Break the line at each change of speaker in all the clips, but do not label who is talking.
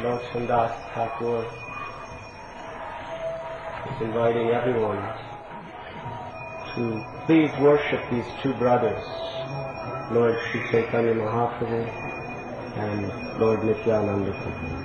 Lochan Das Thakur is inviting everyone to please worship these two brothers, Lord Sri Chaitanya Mahaprabhu and Lord Nityananda Prabhu.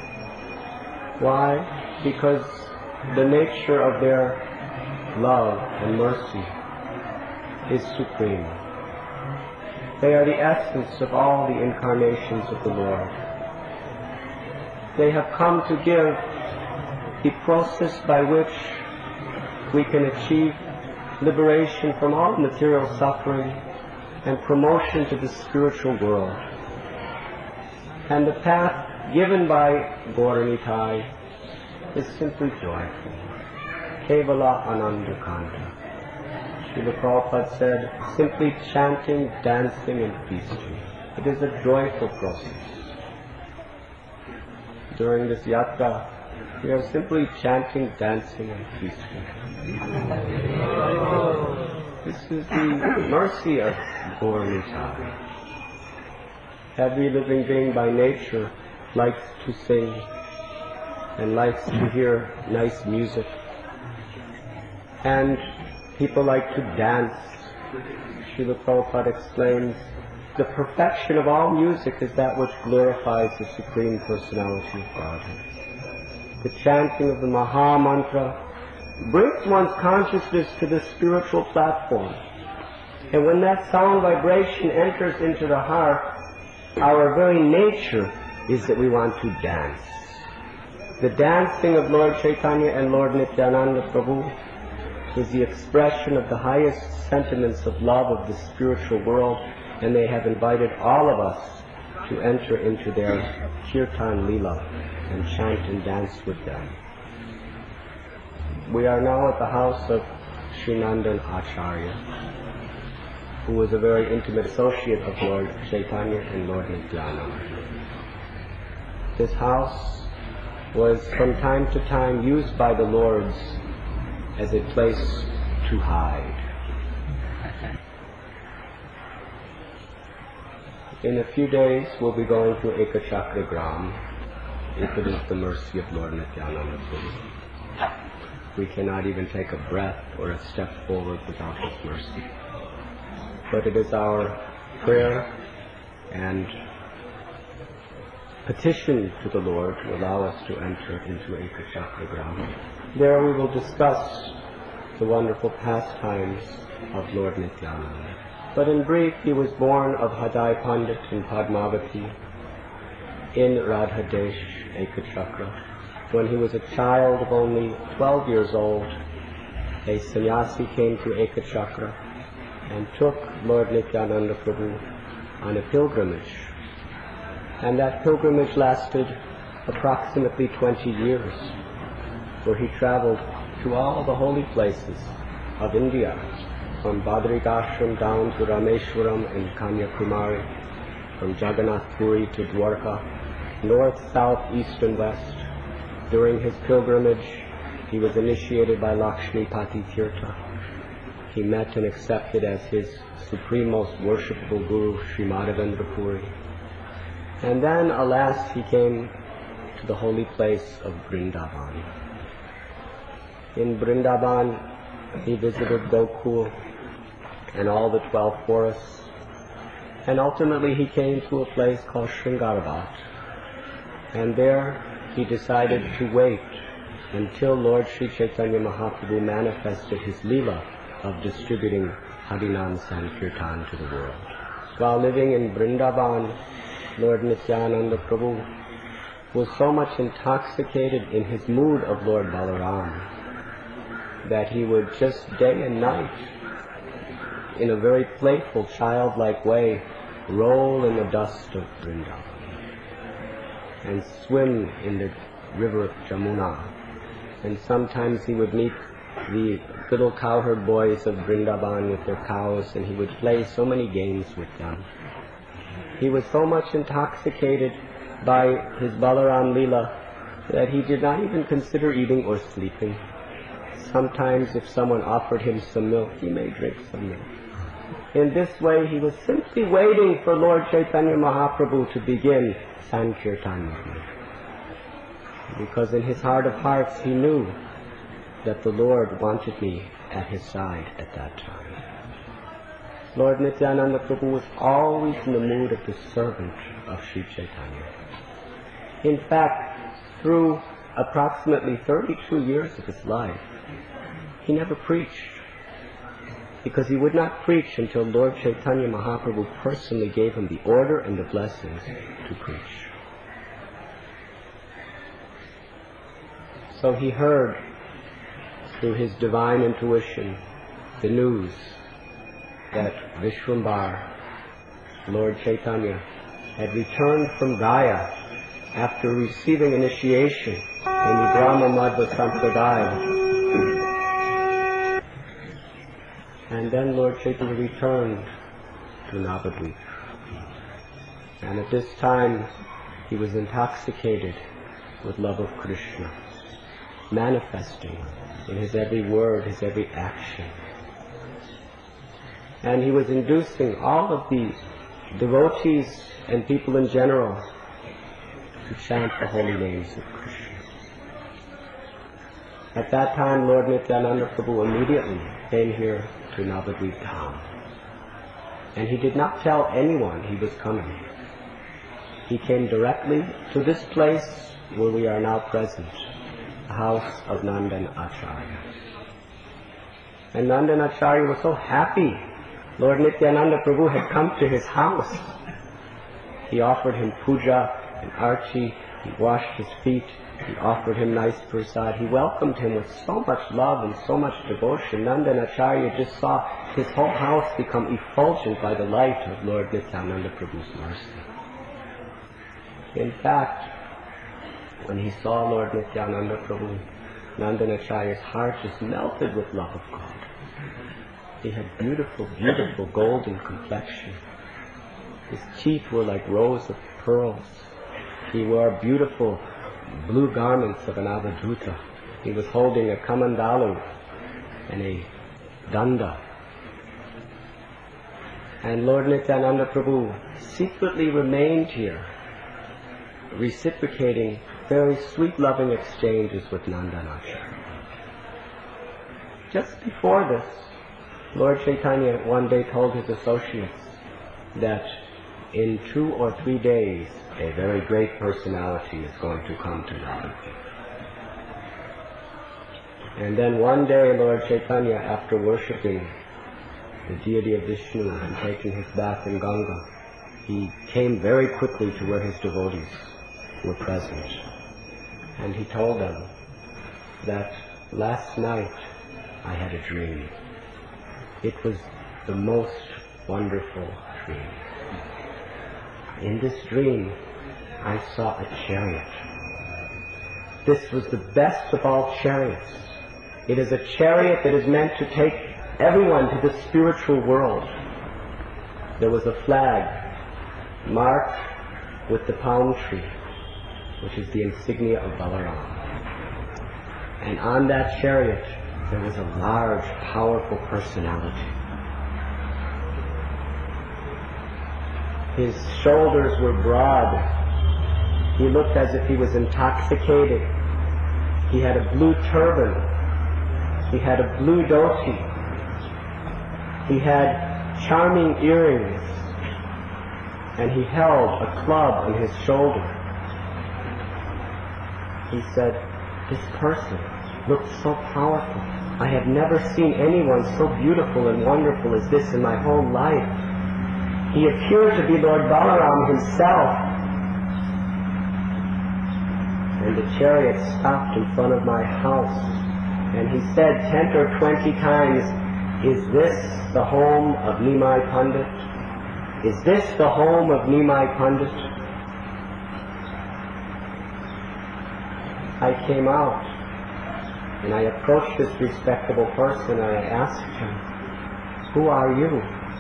Why? Because the nature of their love and mercy is supreme. They are the essence of all the incarnations of the Lord. They have come to give the process by which we can achieve liberation from all material suffering and promotion to the spiritual world. And the path given by Gaura-Nitai is simply joyful. Kevala Ananda Kanda. Srila Prabhupada said, simply chanting, dancing and feasting. It is a joyful process. During this yatra, we are simply chanting, dancing and feasting. This is the mercy of Gaura-Nitai. Every living being by nature likes to sing and likes to hear nice music. And people like to dance. Srila Prabhupada explains, the perfection of all music is that which glorifies the Supreme Personality of Godhead. The chanting of the Maha Mantra brings one's consciousness to the spiritual platform. And when that sound vibration enters into the heart, our very nature is that we want to dance. The dancing of Lord Chaitanya and Lord Nityananda Prabhu is the expression of the highest sentiments of love of the spiritual world, and they have invited all of us to enter into their Kirtan Leela and chant and dance with them. We are now at the house of Sri Nandan Acharya, who was a very intimate associate of Lord Chaitanya and Lord Nityananda. This house was from time to time used by the Lords as a place to hide. In a few days we'll be going to Ekachakra Gram, if it is the mercy of Lord Nityananda Prabhu. We cannot even take a breath or a step forward without His mercy. But it is our prayer and petition to the Lord to allow us to enter into Ekachakra Gram. There we will discuss the wonderful pastimes of Lord Nityananda. But in brief, he was born of Hadai Pandit in Padmavati in Radhadesh, Ekachakra. When he was a child of only 12 years old, a sannyasi came to Ekachakra and took Lord Nityananda Prabhu on a pilgrimage. And that pilgrimage lasted approximately 20 years, where he traveled to all the holy places of India, from Badrikashram down to Rameshwaram and Kanyakumari, from Jagannath Puri to Dwarka, north, south, east and west. During his pilgrimage, he was initiated by Lakshmipati Tirtha. He met and accepted as his supreme most worshipful guru, Sri Madhavendra Puri. And then, alas, he came to the holy place of Vrindavan. In Vrindavan, he visited Gokul and all the 12 forests. And ultimately he came to a place called Shringaravat. And there he decided to wait until Lord Sri Chaitanya Mahaprabhu manifested his Leela of distributing Harinam Sankirtan to the world. While living in Vrindavan, Lord Nityananda Prabhu was so much intoxicated in his mood of Lord Balaram that he would just day and night, in a very playful, childlike way, roll in the dust of Vrindavan and swim in the river of Jamuna. And sometimes he would meet the little cowherd boys of Vrindavan with their cows, and he would play so many games with them. He was so much intoxicated by his Balaram Leela that he did not even consider eating or sleeping. Sometimes if someone offered him some milk, he may drink some milk. In this way, he was simply waiting for Lord Chaitanya Mahaprabhu to begin Sankirtan. because in his heart of hearts he knew that the Lord wanted me at his side at that time. Lord Nityananda Prabhu was always in the mood of the servant of Sri Chaitanya. In fact, through approximately 32 years of his life, he never preached, because he would not preach until Lord Chaitanya Mahaprabhu personally gave him the order and the blessings to preach. So he heard through his divine intuition the news that Vishwambar, Lord Chaitanya, had returned from Gaya after receiving initiation in the Brahma Madhva Sampradaya. And then Lord Chaitanya returned to Navadvip. And at this time he was intoxicated with love of Krishna, manifesting in his every word, his every action. And he was inducing all of the devotees and people in general to chant the holy names of Krishna. At that time, Lord Nityananda Prabhu immediately came here to Navadvip town. And he did not tell anyone he was coming. He came directly to this place where we are now present, the house of Nandan Acharya. And Nandan Acharya was so happy Lord Nityananda Prabhu had come to his house. He offered him puja and arti, he washed his feet, he offered him nice prasad, he welcomed him with so much love and so much devotion. Nandan Acharya just saw his whole house become effulgent by the light of Lord Nityananda Prabhu's mercy. In fact, when he saw Lord Nityananda Prabhu, Nandan Acharya's heart just melted with love of God. He had beautiful, beautiful golden complexion. His teeth were like rows of pearls. He wore beautiful blue garments of an avadhuta. He was holding a kamandalu and a danda. And Lord Nityananda Prabhu secretly remained here, reciprocating very sweet loving exchanges with Nandan Acharya. Just before this, Lord Chaitanya one day told his associates that in 2 or 3 days a very great personality is going to come to Navadvip. And then one day Lord Chaitanya, after worshipping the deity of Vishnu and taking his bath in Ganga, he came very quickly to where his devotees were present. And he told them that last night I had a dream. It was the most wonderful dream. In this dream, I saw a chariot. This was the best of all chariots. It is a chariot that is meant to take everyone to the spiritual world. There was a flag marked with the palm tree, which is the insignia of Balaram. And on that chariot, there was a large, powerful personality. His shoulders were broad. He looked as if he was intoxicated. He had a blue turban. He had a blue dhoti. He had charming earrings. And he held a club on his shoulder. He said, "This person looked so powerful. I have never seen anyone so beautiful and wonderful as this in my whole life. He appeared to be Lord Balaram himself." And the chariot stopped in front of my house, and he said 10 or 20 times, "Is this the home of Nimai Pandit? Is this the home of Nimai Pandit?" I came out, and I approached this respectable person, and I asked him, "Who are you?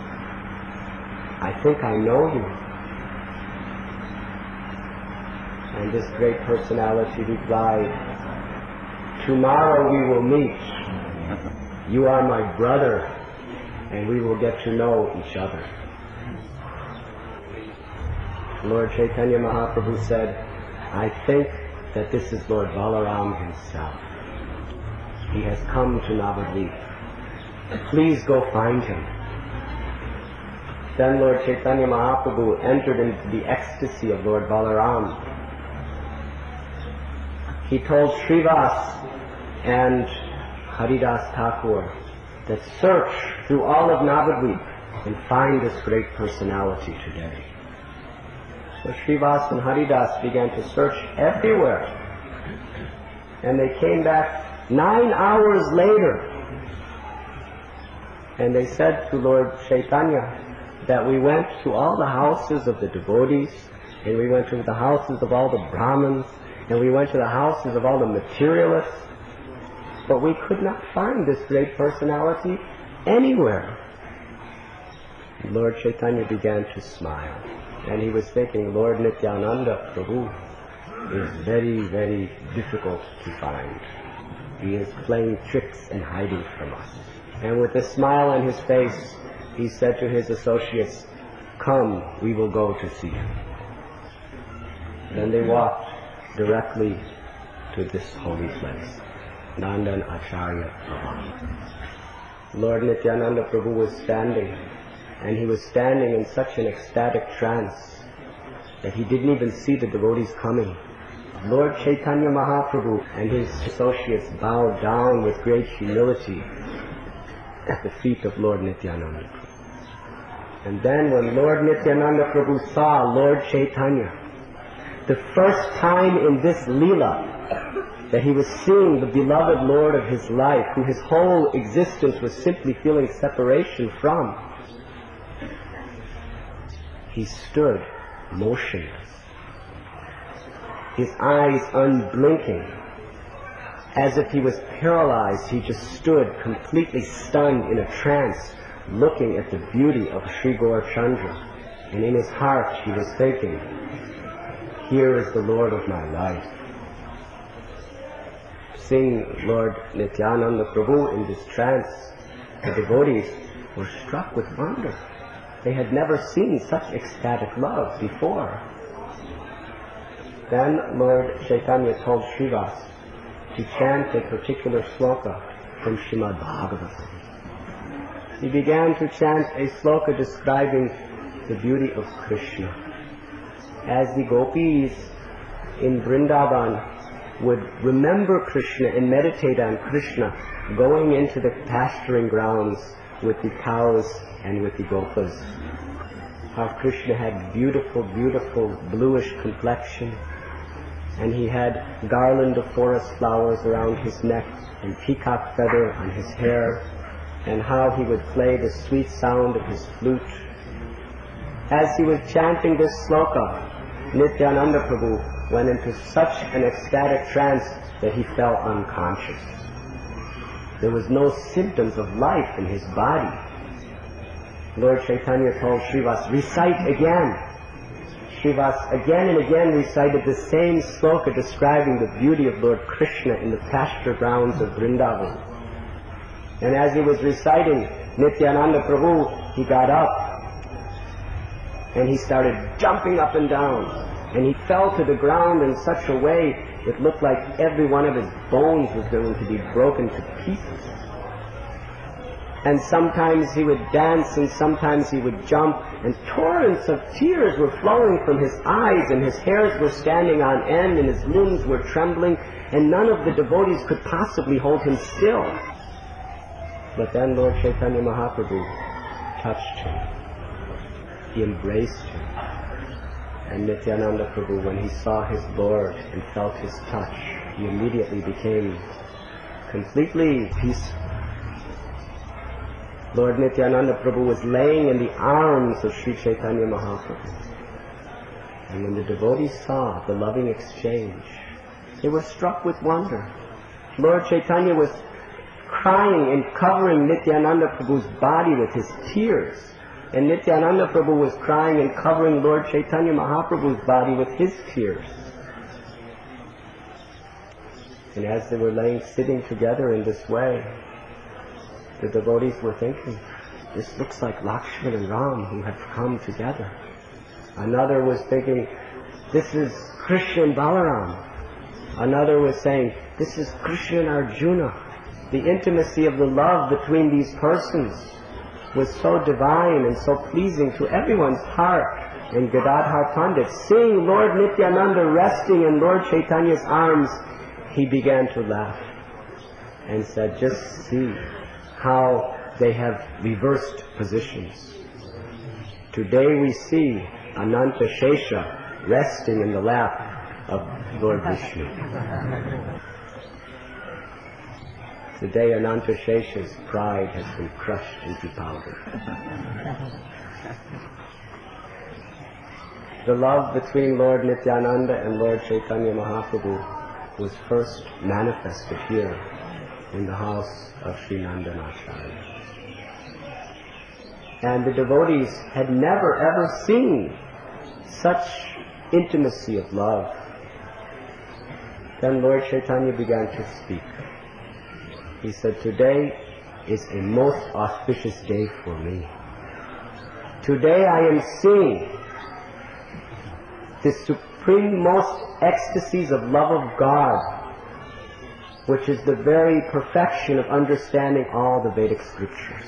I think I know you." And this great personality replied, "Tomorrow we will meet. You are my brother, and we will get to know each other." Lord Chaitanya Mahaprabhu said, "I think that this is Lord Balaram himself. He has come to Navadvip. Please go find him. Then Lord Chaitanya Mahaprabhu entered into the ecstasy of Lord Balaram. He told Srivas and Haridas Thakur that search through all of Navadvip and find this great personality today. So Srivas and Haridas began to search everywhere. And they came back 9 hours later. And they said to Lord Chaitanya that we went to all the houses of the devotees, and we went to the houses of all the Brahmins, and we went to the houses of all the materialists, but we could not find this great personality anywhere. And Lord Chaitanya began to smile, and he was thinking, Lord Nityananda Prabhu is very, very difficult to find. He is playing tricks and hiding from us. And with a smile on his face, he said to his associates, come, we will go to see him. Then they walked directly to this holy place, Nandan Acharya Bhavan. Lord Nityananda Prabhu was standing, and he was standing in such an ecstatic trance that he didn't even see the devotees coming. Lord Chaitanya Mahaprabhu and his associates bowed down with great humility at the feet of Lord Nityananda Prabhu. And then when Lord Nityananda Prabhu saw Lord Chaitanya, the first time in this Leela that he was seeing the beloved Lord of his life, who his whole existence was simply feeling separation from, he stood motionless, his eyes unblinking, as if he was paralyzed. He just stood completely stunned in a trance, looking at the beauty of Sri Gaurachandra. And in his heart he was thinking, here is the Lord of my life. Seeing Lord Nityananda Prabhu in this trance, the devotees were struck with wonder. They had never seen such ecstatic love before. Then Lord Chaitanya told Srivas to chant a particular sloka from Srimad Bhagavatam. He began to chant a sloka describing the beauty of Krishna. As the gopis in Vrindavan would remember Krishna and meditate on Krishna, going into the pasturing grounds with the cows and with the gopas. How Krishna had beautiful, beautiful bluish complexion, and he had garland of forest flowers around his neck and peacock feather on his hair, and how he would play the sweet sound of his flute. As he was chanting this sloka, Nityananda Prabhu went into such an ecstatic trance that he fell unconscious. There was no symptoms of life in his body. Lord Chaitanya told Srivas, recite again. Srivas again and again recited the same sloka describing the beauty of Lord Krishna in the pasture grounds of Vrindavan. And as he was reciting, Nityananda Prabhu, he got up and he started jumping up and down, and he fell to the ground in such a way it looked like every one of his bones was going to be broken to pieces. And sometimes he would dance and sometimes he would jump, and torrents of tears were flowing from his eyes, and his hairs were standing on end, and his limbs were trembling, and none of the devotees could possibly hold him still. But then Lord Chaitanya Mahaprabhu touched him. He embraced him. And Nityananda Prabhu, when he saw his Lord and felt his touch, he immediately became completely peaceful. Lord Nityananda Prabhu was laying in the arms of Sri Chaitanya Mahaprabhu. And when the devotees saw the loving exchange, they were struck with wonder. Lord Chaitanya was crying and covering Nityananda Prabhu's body with his tears. And Nityananda Prabhu was crying and covering Lord Chaitanya Mahaprabhu's body with his tears. And as they were sitting together in this way, the devotees were thinking, this looks like Lakshman and Ram who have come together. Another was thinking, this is Krishna and Balaram. Another was saying, this is Krishna and Arjuna. The intimacy of the love between these persons was so divine and so pleasing to everyone's heart. And Gadadhar Pandit, seeing Lord Nityananda resting in Lord Chaitanya's arms, he began to laugh and said, just see how they have reversed positions. Today we see Ananta Shesha resting in the lap of Lord Vishnu. Today Ananta Shesha's pride has been crushed into powder. The love between Lord Nityananda and Lord Chaitanya Mahaprabhu was first manifested here in the house of Sri Nandanacharya. And the devotees had never ever seen such intimacy of love. Then Lord Chaitanya began to speak. He said, today is a most auspicious day for me. Today I am seeing the supreme most ecstasies of love of God, which is the very perfection of understanding all the Vedic scriptures.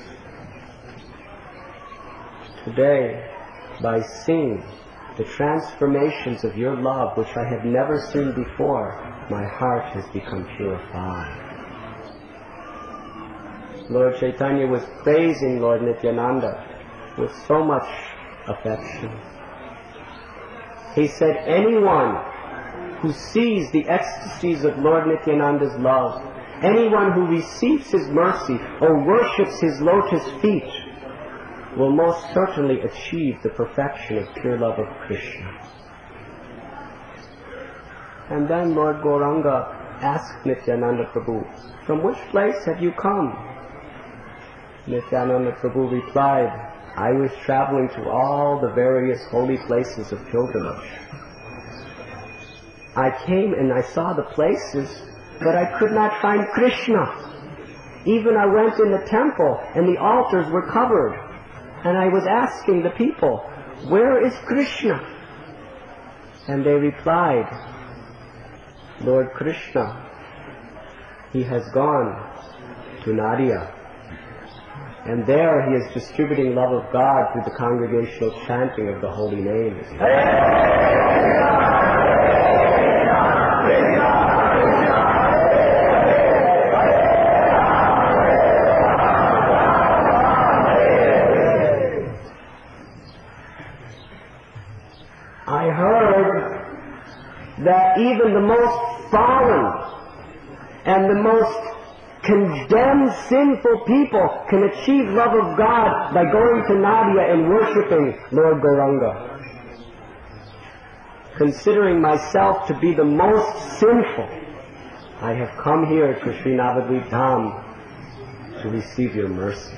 Today, by seeing the transformations of your love, which I have never seen before, my heart has become purified. Lord Chaitanya was praising Lord Nityananda with so much affection. He said, anyone who sees the ecstasies of Lord Nityananda's love, anyone who receives his mercy or worships his lotus feet, will most certainly achieve the perfection of pure love of Krishna. And then Lord Gauranga asked Nityananda Prabhu, from which place have you come? Nityananda Prabhu replied, I was traveling to all the various holy places of pilgrimage. I came and I saw the places, but I could not find Krishna. Even I went in the temple and the altars were covered. And I was asking the people, where is Krishna? And they replied, Lord Krishna, he has gone to Nadia. And there he is distributing love of God through the congregational chanting of the holy names. I heard that even the most fallen and the most condemned sinful people can achieve love of God by going to Nadia and worshipping Lord Gauranga. Considering myself to be the most sinful, I have come here to Sri Navadvip Dham to receive your mercy.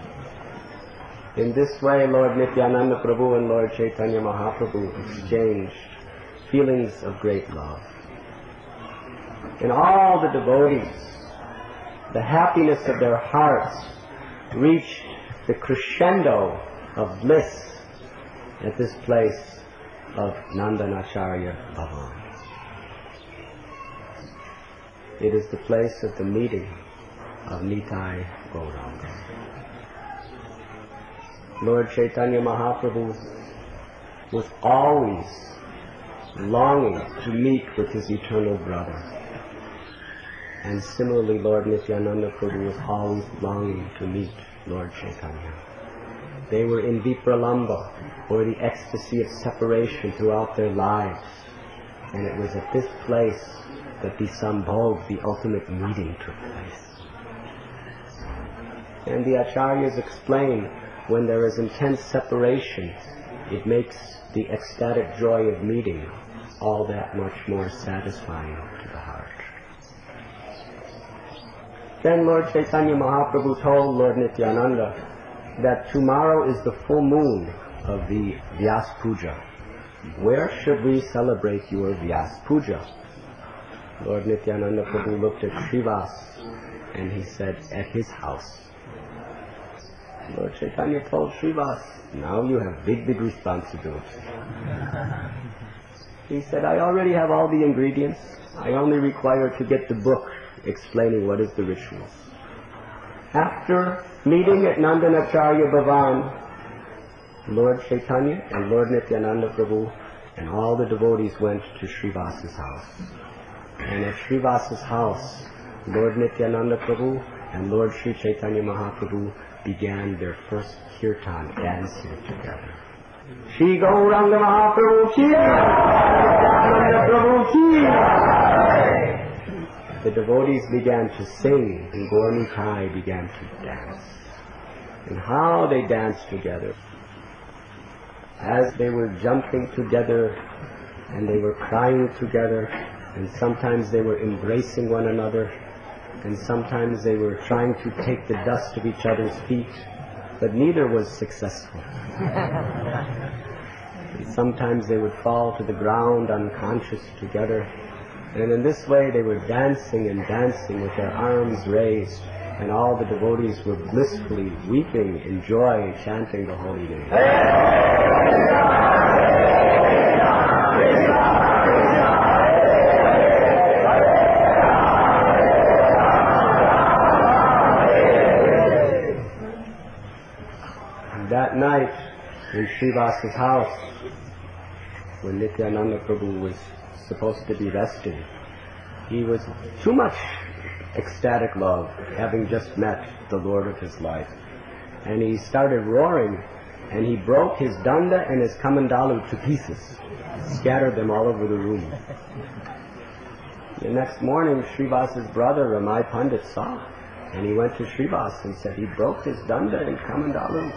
In this way, Lord Nityananda Prabhu and Lord Chaitanya Mahaprabhu exchanged feelings of great love. And all the devotees, the happiness of their hearts reached the crescendo of bliss at this place of Nandanacharya Bhavan. It is the place of the meeting of Nitai Gauranga. Lord Chaitanya Mahaprabhu was always longing to meet with his eternal brother. And similarly, Lord Nityananda Prabhu was always longing to meet Lord Chaitanya. They were in Vipralamba, or the ecstasy of separation throughout their lives. And it was at this place that the Sambhog, the ultimate meeting, took place. And the Acharyas explain, when there is intense separation, it makes the ecstatic joy of meeting all that much more satisfying to the heart. Then Lord Chaitanya Mahaprabhu told Lord Nityananda that tomorrow is the full moon of the Vyas Puja. Where should we celebrate your Vyas Puja? Lord Nityananda Prabhu looked at Srivas and he said, at his house. Lord Chaitanya told Srivas, now you have big responsibility. He said, I already have all the ingredients. I only require to get the book explaining what is the rituals. After meeting at Nandanacharya Bhavan, Lord Chaitanya and Lord Nityananda Prabhu and all the devotees went to Srivasa's house. And at Srivasa's house, Lord Nityananda Prabhu and Lord Sri Chaitanya Mahaprabhu began their first kirtan, dancing together. Shri Gauranga Mahaprabhu ki, Nityananda Prabhu ki. The devotees began to sing and Gaur Nitai began to dance. And how they danced together. As they were jumping together and they were crying together, and sometimes they were embracing one another, and sometimes they were trying to take the dust of each other's feet, but neither was successful. And sometimes they would fall to the ground unconscious together, and in this way they were dancing and dancing with their arms raised, and all the devotees were blissfully weeping in joy, chanting the holy name. And that night, in Srivasa's house, when Nityananda Prabhu was supposed to be resting, he was too much ecstatic love, having just met the Lord of his life. And he started roaring, and he broke his danda and his kamandalu to pieces, scattered them all over the room. The next morning, Srivasa's brother, Ramai Pandit, saw, and he went to Srivasa and said he broke his danda and kamandalu.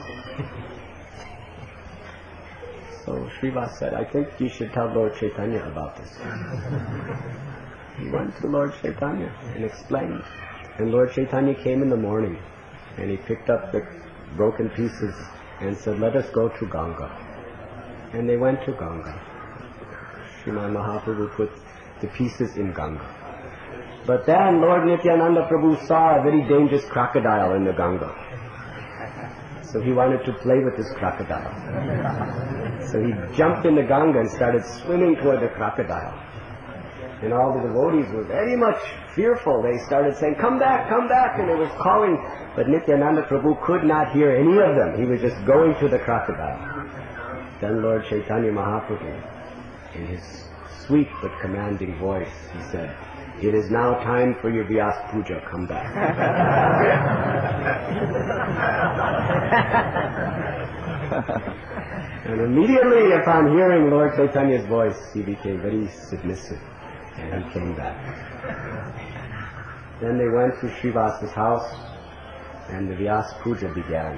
So Srivasa said, I think you should tell Lord Chaitanya about this. He went to Lord Chaitanya and explained. And Lord Chaitanya came in the morning and he picked up the broken pieces and said, let us go to Ganga. And they went to Ganga. Sriman Mahaprabhu put the pieces in Ganga. But then Lord Nityananda Prabhu saw a very dangerous crocodile in the Ganga. So he wanted to play with this crocodile. So he jumped in the Ganga and started swimming toward the crocodile. And all the devotees were very much fearful. They started saying, come back, and they was calling. But Nityananda Prabhu could not hear any of them. He was just going to the crocodile. Then Lord Chaitanya Mahaprabhu, in his sweet but commanding voice, he said, it is now time for your Vyas Puja, come back. And immediately upon hearing Lord Chaitanya's voice, he became very submissive. And he came back. Then they went to Srivasa's house and the Vyas Puja began.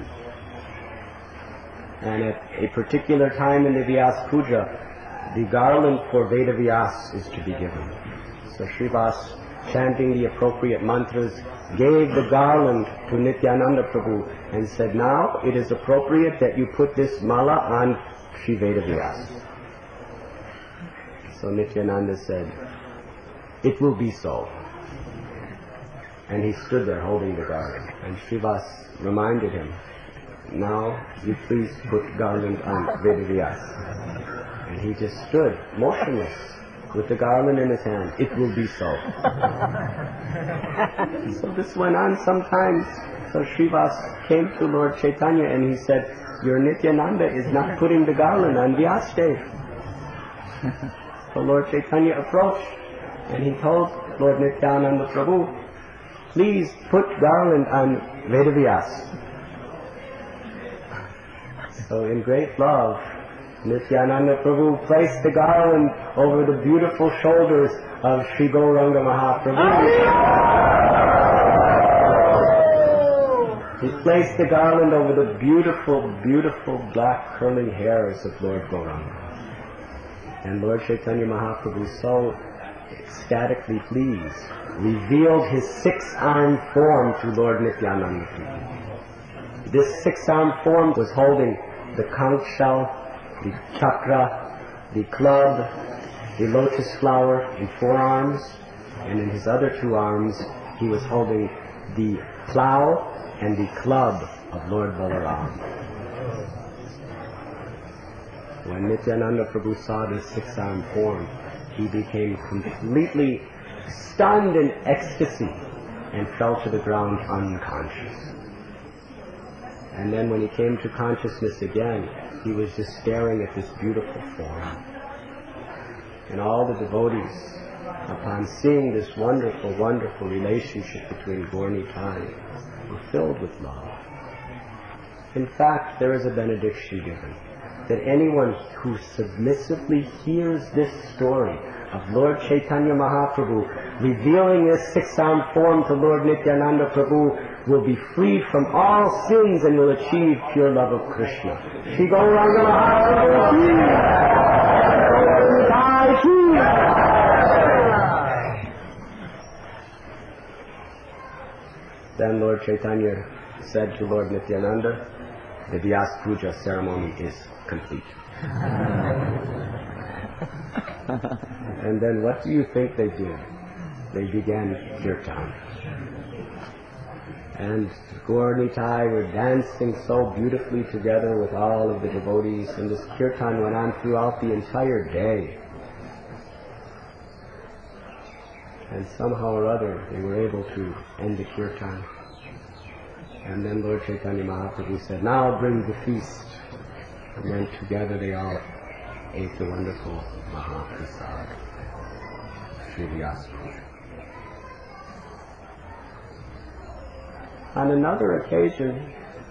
And at a particular time in the Vyas Puja, the garland for Veda Vyas is to be given. So Srivasa, chanting the appropriate mantras, gave the garland to Nityananda Prabhu and said, now it is appropriate that you put this mala on Sri Veda Vyas. So Nityananda said, it will be so. And he stood there holding the garland. And Srivasa reminded him, now you please put garland on Veda Vyas. And he just stood motionless with the garland in his hand. It will be so. So this went on sometimes. So Srivasa came to Lord Chaitanya and he said, your Nityananda is not putting the garland on Vyasdev. So Lord Chaitanya approached and he told Lord Nityananda Prabhu, please put garland on Veda Vyas. So in great love, Nityananda Prabhu placed the garland over the beautiful shoulders of Sri Gauranga Mahaprabhu. He placed the garland over the beautiful, beautiful black curling hairs of Lord Gauranga. And Lord Chaitanya Mahaprabhu, so ecstatically pleased, revealed his six-armed form to Lord Nityananda Prabhu. This six-armed form was holding the conch shell, the chakra, the club, the lotus flower in 4 arms, and in his other 2 arms he was holding the plough and the club of Lord Balaram. When Nityananda Prabhu saw this six-armed form, he became completely stunned in ecstasy and fell to the ground unconscious. And then when he came to consciousness again, he was just staring at this beautiful form. And all the devotees, upon seeing this wonderful, wonderful relationship between Gaur Nitai, were filled with love. In fact, there is a benediction given that anyone who submissively hears this story of Lord Chaitanya Mahaprabhu revealing his six-armed form to Lord Nityananda Prabhu will be freed from all sins and will achieve pure love of Krishna. Shri Gauranga Mahaprabhu ki. Then Lord Chaitanya said to Lord Nityananda, the Vyas Puja ceremony is complete. And then what do you think they did? They began kirtan. And Gaur Nitai were dancing so beautifully together with all of the devotees, and this kirtan went on throughout the entire day. And somehow or other they were able to end the kirtan. And then Lord Chaitanya Mahaprabhu said, now bring the feast. And then together they all ate the wonderful Mahaprasad, Shri Vyasa Puja. On another occasion,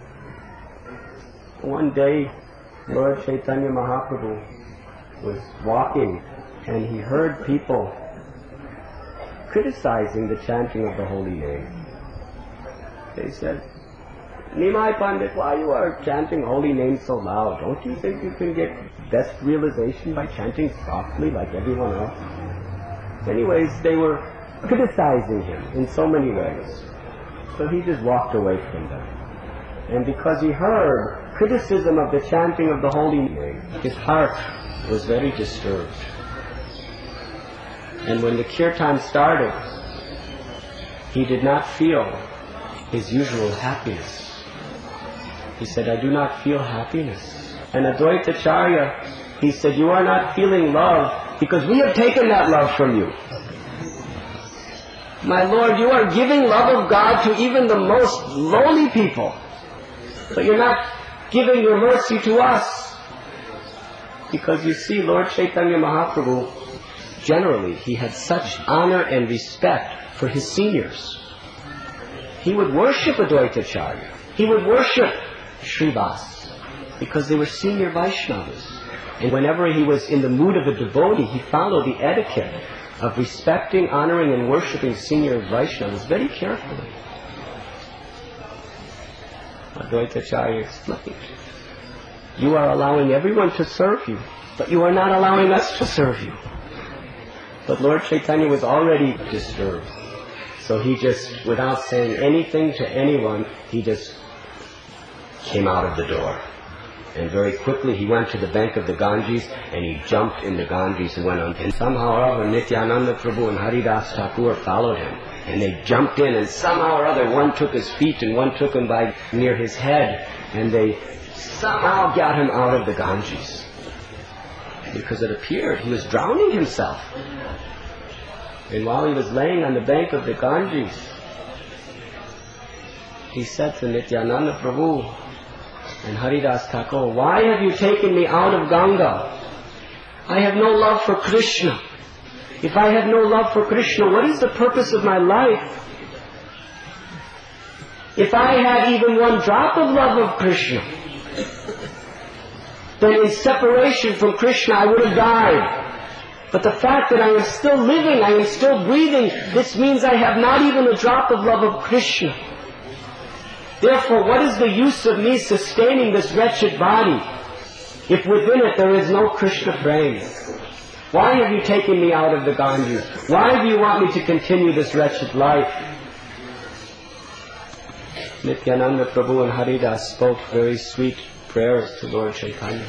one day Lord Chaitanya Mahaprabhu was walking and he heard people criticizing the chanting of the holy name. They said, Nimai Pandit, why you are chanting holy names so loud? Don't you think you can get best realization by chanting softly like everyone else? Anyways, they were criticizing him in so many ways. So he just walked away from them. And because he heard criticism of the chanting of the holy name, his heart was very disturbed. And when the kirtan started, he did not feel his usual happiness. He said, I do not feel happiness. And Advaitacharya, he said, you are not feeling love because we have taken that love from you. My Lord, you are giving love of God to even the most lowly people, but you're not giving your mercy to us. Because you see, Lord Chaitanya Mahaprabhu, generally, he had such honor and respect for his seniors. He would worship Advaitacharya. He would worship Srivas because they were senior Vaishnavas. And whenever he was in the mood of a devotee, he followed the etiquette of respecting, honoring, and worshipping senior Vaishnavas very carefully. Advaitacharya explained, you are allowing everyone to serve you, but you are not allowing us to serve you. But Lord Chaitanya was already disturbed. So he just, without saying anything to anyone, he just came out of the door. And very quickly he went to the bank of the Ganges and he jumped in the Ganges and went on. And somehow or other Nityananda Prabhu and Haridas Thakur followed him. And they jumped in and somehow or other one took his feet and one took him by near his head. And they somehow got him out of the Ganges. Because it appeared he was drowning himself. And while he was laying on the bank of the Ganges, he said to Nityananda Prabhu and Haridas Thakur, why have you taken me out of Ganga? I have no love for Krishna. If I have no love for Krishna, what is the purpose of my life? If I had even one drop of love of Krishna, then in separation from Krishna I would have died. But the fact that I am still living, I am still breathing, this means I have not even a drop of love of Krishna. Therefore, what is the use of me sustaining this wretched body if within it there is no Krishna prema? Why have you taken me out of the Ganges? Why do you want me to continue this wretched life? Nityananda Prabhu and Haridas spoke very sweet prayers to Lord Chaitanya.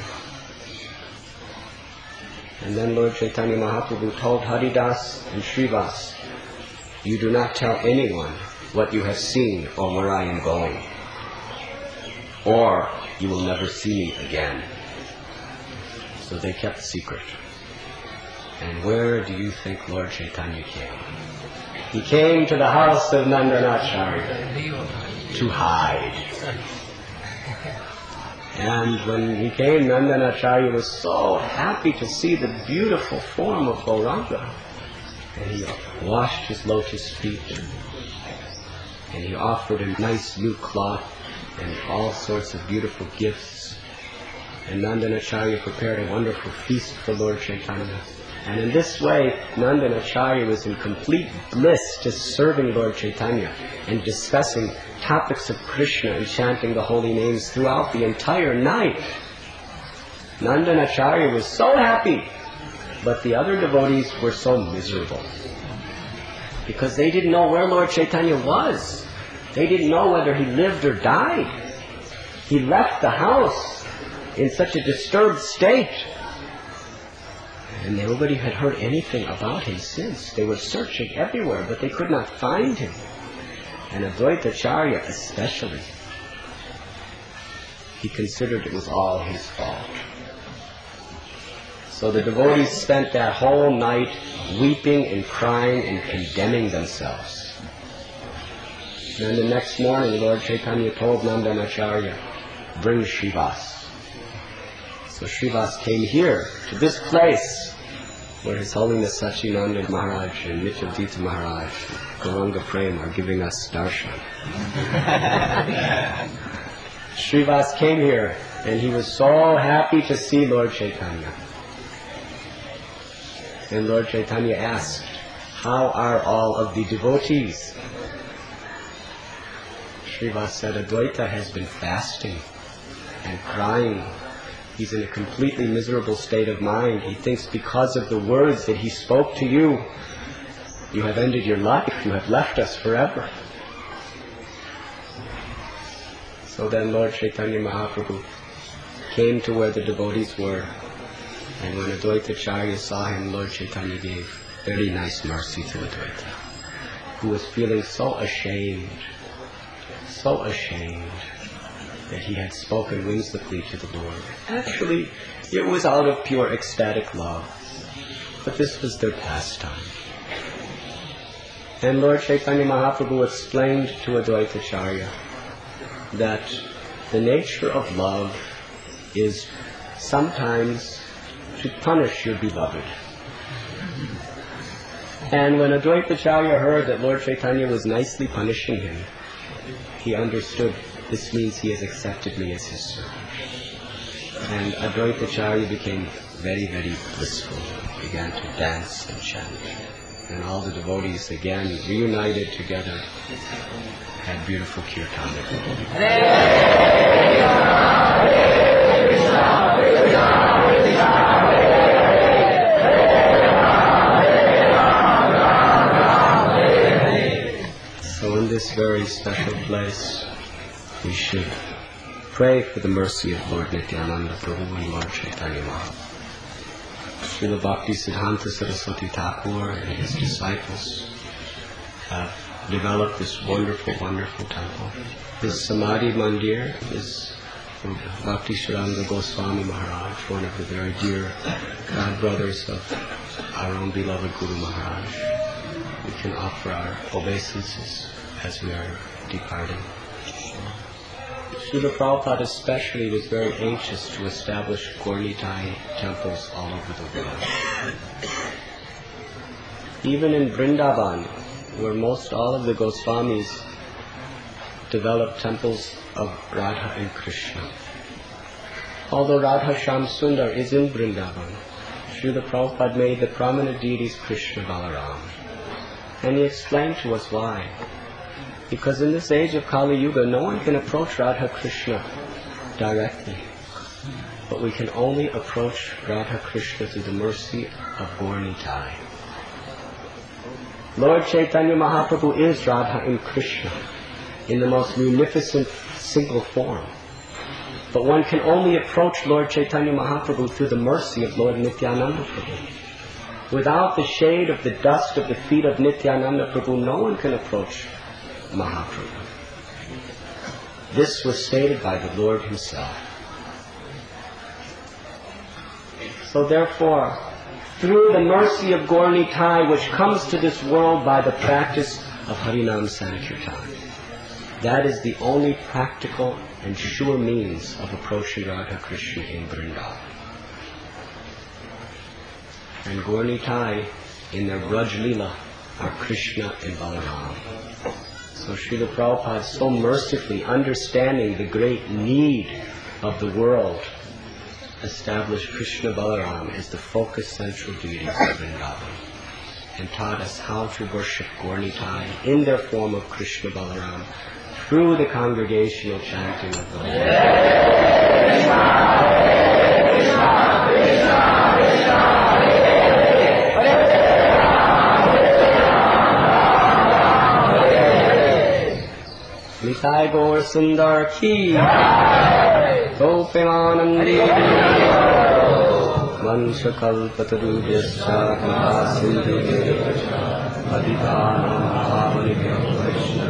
And then Lord Chaitanya Mahaprabhu told Haridas and Srivas, you do not tell anyone what you have seen or where I am going, or you will never see me again. So they kept secret. And where do you think Lord Chaitanya came? He came to the house of Nandanacharya to hide. And when he came, Nandanacharya was so happy to see the beautiful form of Gauranga. And he washed his lotus feet. And he offered him nice new cloth and all sorts of beautiful gifts. And Nandanacharya prepared a wonderful feast for Lord Chaitanya. And in this way, Nandanacharya was in complete bliss, just serving Lord Chaitanya and discussing topics of Krishna and chanting the holy names throughout the entire night. Nandanacharya was so happy, but the other devotees were so miserable because they didn't know where Lord Chaitanya was. They didn't know whether he lived or died. He left the house in such a disturbed state. And nobody had heard anything about him since. They were searching everywhere, but they could not find him. And Advaitacharya especially. He considered it was all his fault. So the devotees spent that whole night weeping and crying and condemning themselves. Then the next morning, Lord Chaitanya told Nandanacharya, bring Srivas. So Srivas came here, to this place, where His Holiness Sachinanda Maharaj and Nityadita Maharaj, Gauranga Prem are giving us darshan. Srivas came here, and he was so happy to see Lord Chaitanya. And Lord Chaitanya asked, how are all of the devotees? Srivas said, Advaita has been fasting and crying. He's in a completely miserable state of mind. He thinks because of the words that he spoke to you, you have ended your life, you have left us forever. So then Lord Chaitanya Mahaprabhu came to where the devotees were, and when Advaitacharya saw him, Lord Chaitanya gave very nice mercy to Advaita, who was feeling so ashamed that he had spoken whimsically to the Lord. Actually, it was out of pure ecstatic love, but this was their pastime. And Lord Chaitanya Mahaprabhu explained to Advaitacharya that the nature of love is sometimes to punish your beloved. And when Advaitacharya heard that Lord Chaitanya was nicely punishing him, he understood this means he has accepted me as his servant. And Advaitacharya became very, very blissful. He began to dance and chant. And all the devotees again reunited together had beautiful kirtan. So in this very special place, we should pray for the mercy of Lord Nityananda Prabhu and Lord Chaitanya Mahaprabhu. Srila Bhakti Siddhanta Saraswati Thakur and his disciples have developed this wonderful, wonderful temple. This Samadhi Mandir is from Bhakti Sharanga Goswami Maharaj, one of the very dear god brothers of our own beloved Guru Maharaj. We can offer our obeisances as we are departing. Srila Prabhupada especially was very anxious to establish Gaur-Nitai temples all over the world. Even in Vrindavan, where most all of the Goswamis developed temples of Radha and Krishna. Although Radha Shyam Sundar is in Vrindavan, Srila Prabhupada made the prominent deities Krishna Balaram. And he explained to us why. Because in this age of Kali Yuga, no one can approach Radha Krishna directly. But we can only approach Radha Krishna through the mercy of Gaur-Nitai. Lord Chaitanya Mahaprabhu is Radha and Krishna in the most munificent single form. But one can only approach Lord Chaitanya Mahaprabhu through the mercy of Lord Nityananda Prabhu. Without the shade of the dust of the feet of Nityananda Prabhu, no one can approach Mahaprabhu. This was stated by the Lord himself. So therefore, through the mercy of Gaur Nitai, which comes to this world by the practice of Harinam Sankirtan, that is the only practical and sure means of approaching Radha Krishna in Vrindavan. And Gaur Nitai, in their Braj Leela, are Krishna and Balaram. So Srila Prabhupada, so mercifully understanding the great need of the world, established Krishna Balaram as the focus central deities of Vrindavan, and taught us how to worship Gaur Nitai in their form of Krishna Balaram through the congregational chanting of the Lord. Nitai Gaur Sundar Ki Gopimanandi Vanshakalpatarubhyascha Sindhu Adidanam Bhavanibhyo Vaishnava